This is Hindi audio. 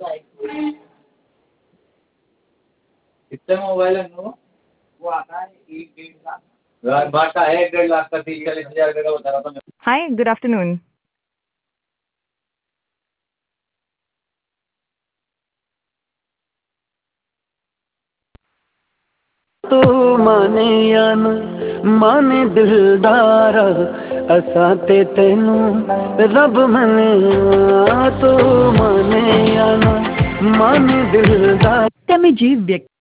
कितने मोबाइल है वो आता है 1-1.5 लाख बाटा है 1-1.5 लाख का 30-40 हज़ार का बता रहा था मैं। Hi, good afternoon. तू माने या ना माने दिलदारा असा ते तेनू रब मने तू माने या ना माने दिलदार Tell me, Jeev,